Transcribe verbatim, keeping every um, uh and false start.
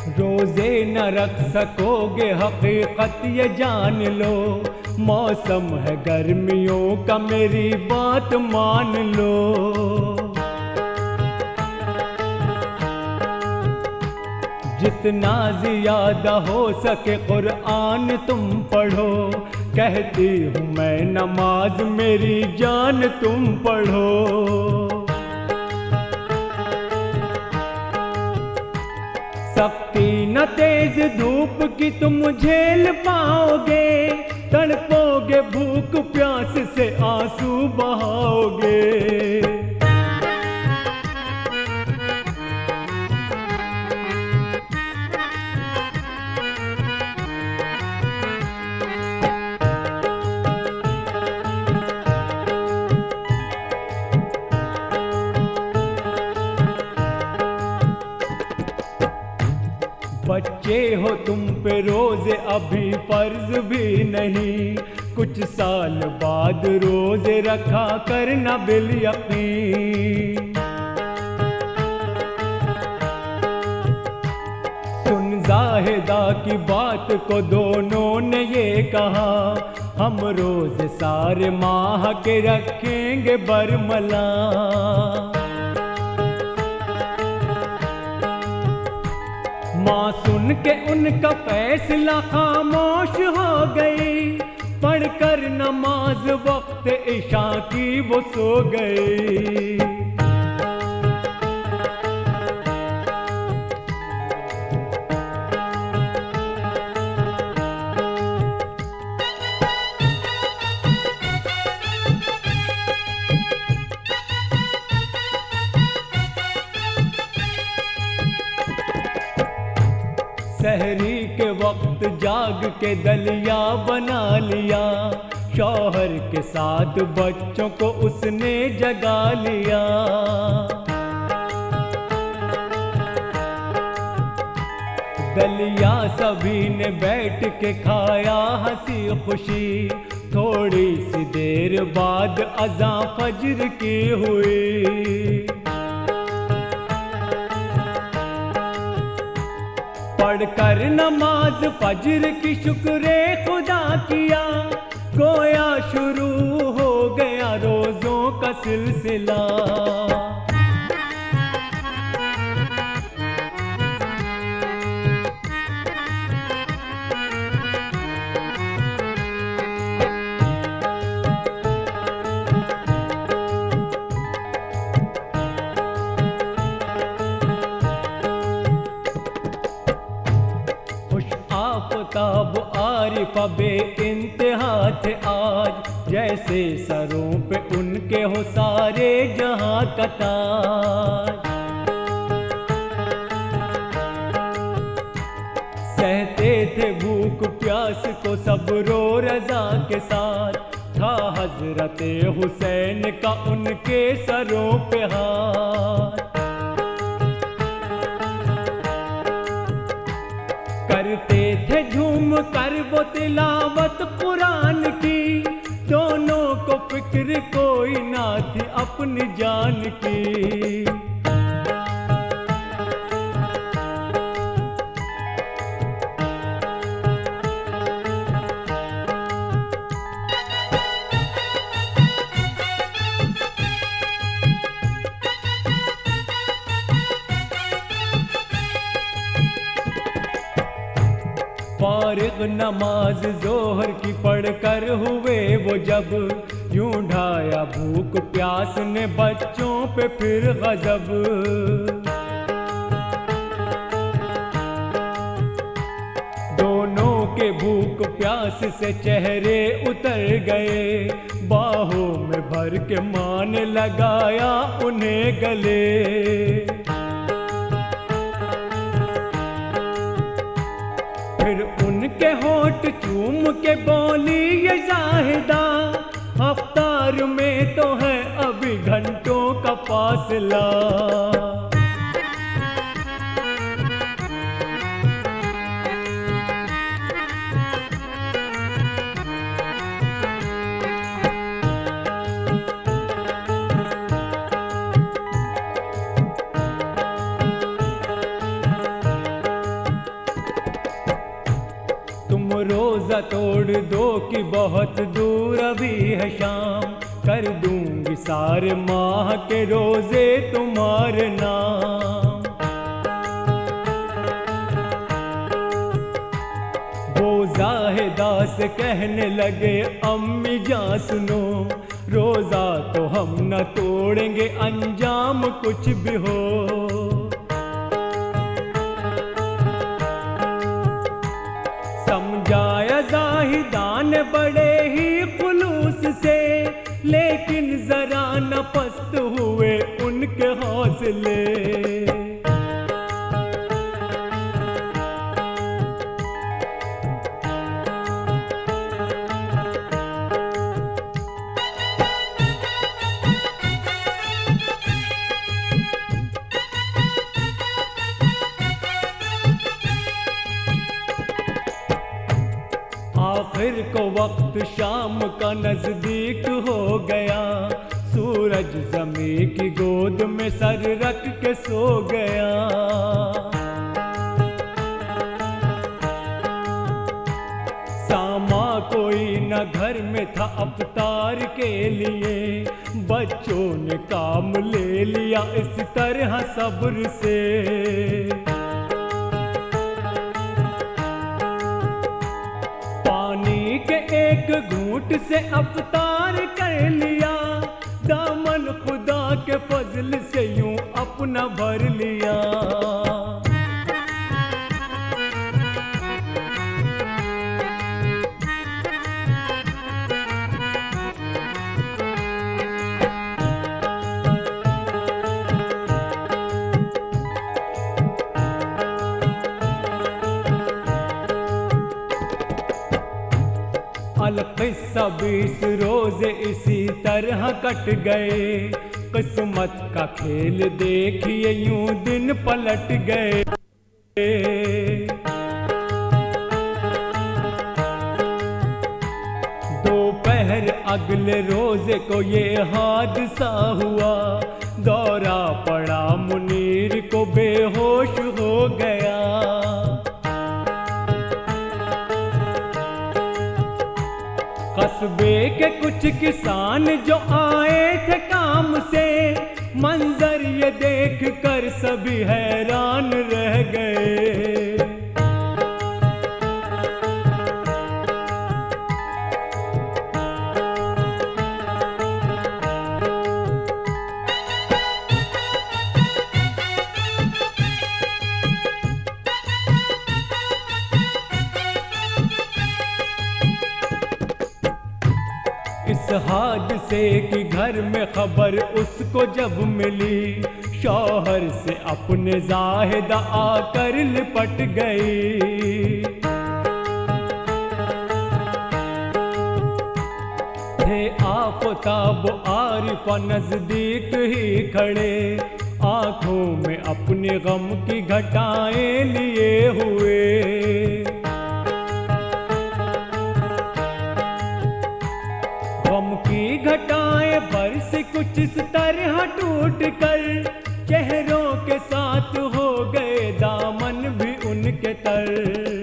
रोजे न रख सकोगे हकीकत ये जान लो, मौसम है गर्मियों का मेरी बात मान लो। जितना ज्यादा हो सके कुरान तुम पढ़ो, कहती हूँ मैं नमाज मेरी जान तुम पढ़ो। सख्ती न तेज धूप की तुम झेल पाओगे, तड़पोगे भूख प्यास से आंसू बहाओगे। बच्चे हो तुम पे रोजे अभी फर्ज भी नहीं, कुछ साल बाद रोजे रखा करना बिल यकीन। सुन जाहिदा की बात को दोनों ने ये कहा, हम रोजे सारे माह के रखेंगे बरमला। माँ सुन के उनका फैसला खामोश हो गई, पढ़कर नमाज वक्त इशा की वो सो गई। सहरी के वक्त जाग के दलिया बना लिया, शौहर के साथ बच्चों को उसने जगा लिया। दलिया सभी ने बैठ के खाया हंसी खुशी, थोड़ी सी देर बाद अज़ां फज्र की हुई। पढ़कर नमाज फज्र की शुक्रे खुदा किया, गोया शुरू हो गया रोजों का सिलसिला। आफताब आरिफा बे इंतहा थे आज, जैसे सरों पे उनके हो सारे जहां का ताज। सहते थे भूख प्यास को सब्रो रजा के साथ, था हजरते हुसैन का उनके सरों पे हाथ। करते थे झूम कर वो तिलावत कुरान की, दोनों को फिक्र कोई ना थी अपनी जान की। फारिग नमाज जोहर की पढ़कर हुए वो जब, यूं ढाया भूख प्यास ने बच्चों पे फिर गजब। दोनों के भूख प्यास से चेहरे उतर गए, बाहों में भर के माँ ने लगाया उन्हें गले। फिर उनके होठ चूम के बोली ये जाहिदा, अफ्तार में तो है अभी घंटों का फासला। रोजा तोड़ दो कि बहुत दूर अभी है शाम, कर दूंगी सारे माह के रोजे तुम्हारे नाम। वो जाहिदा से कहने लगे अम्मी जान सुनो, रोजा तो हम न तोड़ेंगे अंजाम कुछ भी हो। समझाया जाहिदान बड़े ही खुलूस से, लेकिन जरा न पस्त हुए उनके हौसले। आखिर को वक्त शाम का नजदीक हो गया, सूरज ज़मीं की गोद में सर रख के सो गया। सामा कोई न घर में था अफ्तार के लिए, बच्चों ने काम ले लिया इस तरह सब्र से। पानी के एक घूंट से अफ्तार कर लिया, दामन खुदा के फजल से यूं अपना भर लिया। अलक़िस्सा बीस रोजे इसी तरह कट गए, किस्मत का खेल देखिए यूं दिन पलट गए। दोपहर अगले रोजे को ये हादसा हुआ, दौरा पड़ा मुनीर को बेहोश हो गया। कस्बे के कुछ किसान जो आए थे काम से, मंजर ये देख कर सभी हैरान रह गए। इस हादसे की घर में खबर उसको जब मिली, शौहर से अपने जाहिदा आकर लिपट गई। थे आफताब आरिफा नजदीक ही खड़े, आंखों में अपने गम की घटाएं लिए हुए। गम की घटाएं बरस कुछ इस तरह टूट कर, चेहरों के साथ हो गए दामन भी उनके तर।